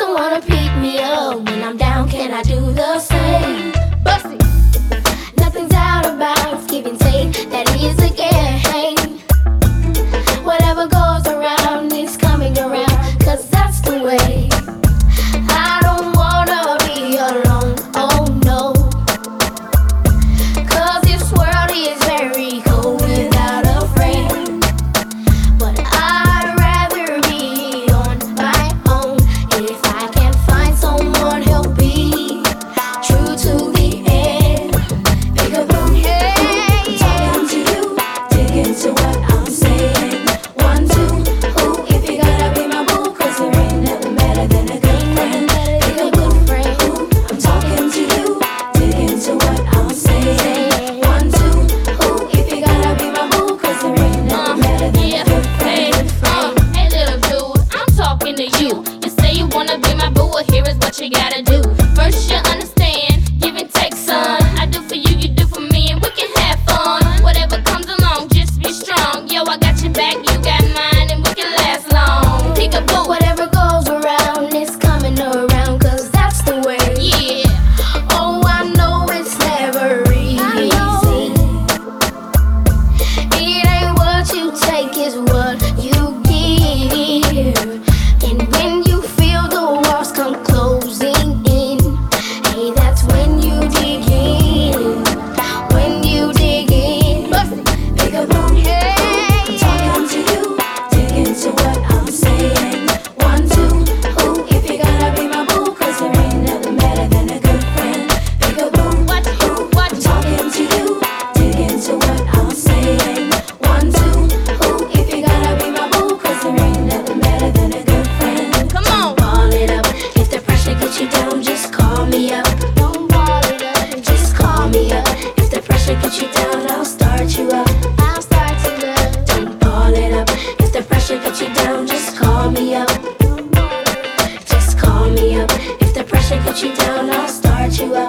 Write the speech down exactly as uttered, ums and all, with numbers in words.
don't wanna pick me up when I'm down, can I do the same? Bust it. Nothing's out about give and take, that is a game. Whatever goes around is coming around, cause that's the way. I don't wanna be alone, oh no, cause this world is very cold without a friend. But I'd rather be on my own. If I can find someone who'll be true to the end. Pick up on hey, talking to you, dig into what I'm saying. One, two, who, if you gotta be my boo, cause there ain't nothing better than a good friend. Pick a good friend, who, I'm talking to you, dig into what I'm saying. One, two, who, if you gotta be my boo, cause there ain't nothing better than a good friend. Uh, hey little dude, I'm talking to you. You say you wanna be my boo, well here is what you gotta do. First you understand, give and take, son. I do for you, you do for me, and we can have fun. Whatever comes along, just be strong. Yo, I got your back, you got mine, and we can last long. Pick a boo, Whatever goes around is coming around, cause that's the way. yeah. Oh, I know it's never easy. It ain't what you take, it's what you give. And when you feel the walls come closing in, hey, that's when you dig in. When you dig in, pick up on hey, I'm talking to you, dig into what I'm saying. One, two, who, if you gotta be my boo, cause there ain't nothing better than a good friend. Pick up on What, who, what, I'm talking to you, dig into what I'm saying. One, two, who, if you gotta be my boo, cause there ain't nothing better than a good friend. come on. Ball it up, if the pressure gets you down, just call me up. Don't ball it up, just call me up. If the pressure gets you down, I'll start you up. I'll start you up. Don't ball it up, if the pressure gets you down, just call me up. Just call me up, if the pressure gets you down, I'll start you up.